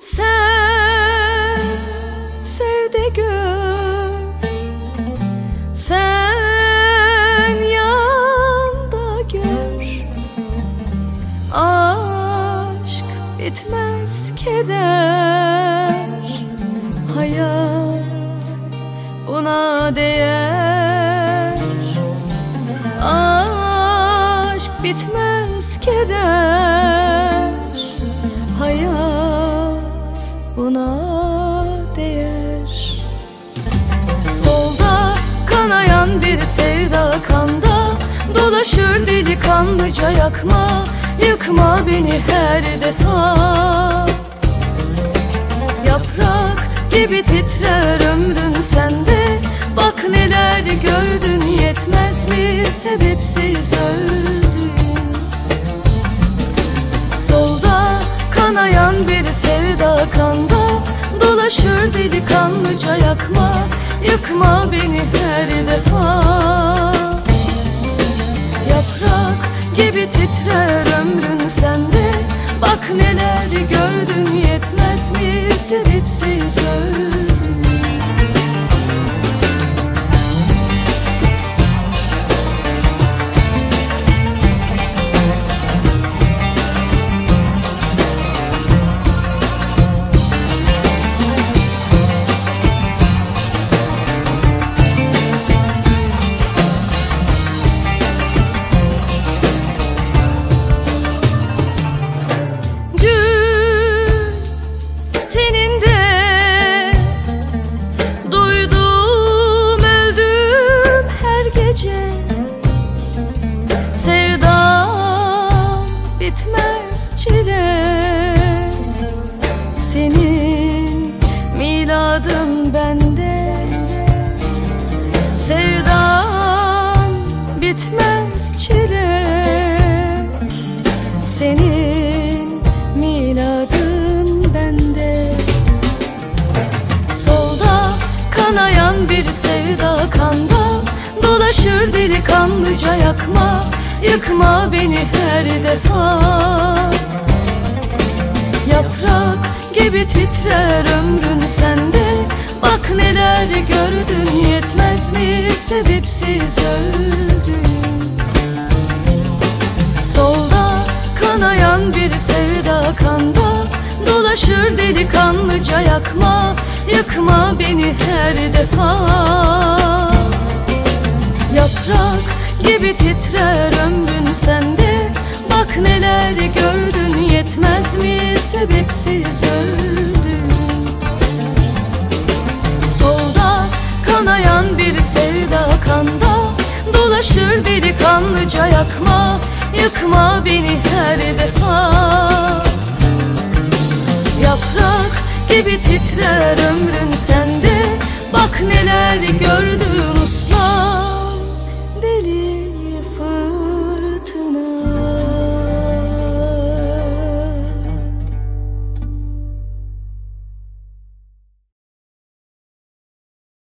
Sen sev de gör, sen yan da gör. Aşk bitmez keder, hayat buna değer. Aşk bitmez keder, hayat buna değer. Solda kanayan bir sevda kanda, dolaşır delikanlıca yakma, yıkma beni her defa. Yaprak gibi titrer ömrün sende, bak neler gördün, yetmez mi sebepsiz öldün. Solda kanayan bir sevda kanda, dolaşır delikanlıca yakma, yıkma beni her defa. Yaprak gibi titrer ömrün sende, bak neler gördün, yetmez mi sebepsiz öldün. Sevdam bitmez çile, senin miladın bende. Sevdam bitmez çile, senin miladın bende. Solda kanayan bir sevda kanda, dolaşır delikanlıca yakma, yıkma beni her defa. Yaprak gibi titrer ömrün sende, bak neler gördün, yetmez mi sebepsiz öldün. Solda kanayan bir sevda kanda, dolaşır delikanlıca yakma, yıkma beni her defa. Yaprak gibi titrer ömrün sende, bak neler gördün, yetmez mi sebepsiz öldün. Solda kanayan bir sevda kanda, dolaşır delikanlıca yakma, yıkma beni her defa. Yaprak gibi titrer ömrün sende, bak neler gördün uslan.